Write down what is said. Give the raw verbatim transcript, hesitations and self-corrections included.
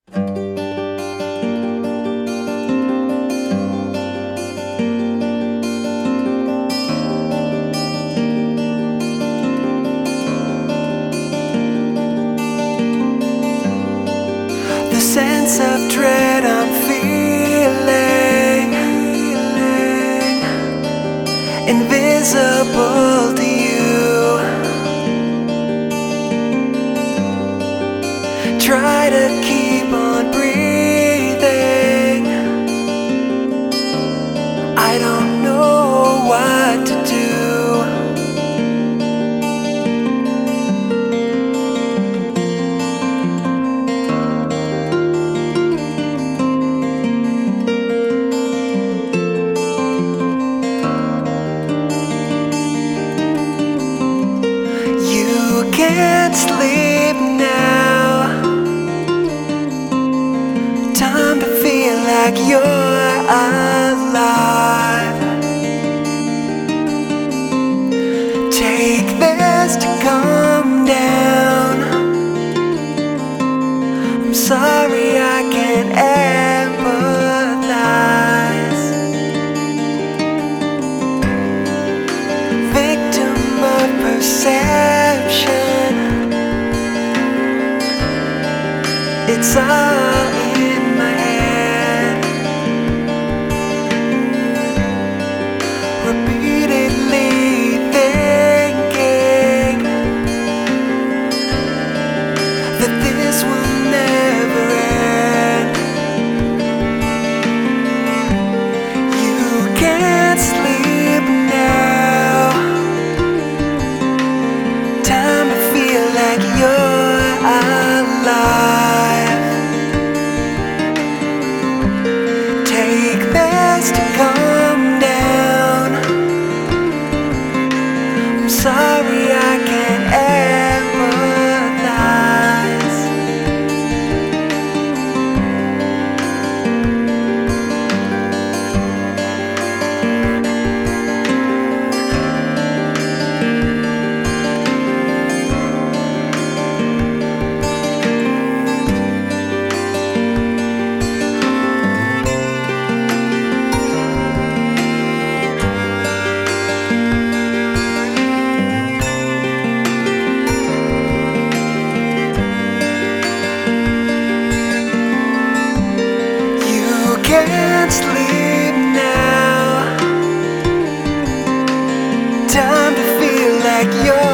The sense of dread I'm feeling, invisible to you. Try to keep on breathing. I don't know what to do. You can't sleep now. Time to feel like you're alive. Take this to calm down. I'm sorry I can't empathize. Victim of perception. It's all in my head. Repeatedly thinking that this will never end. You can't sleep now. Time to feel like you're alive. Take this to calm down. I'm sorry I can't empathize. Can't sleep now. Time to feel like you're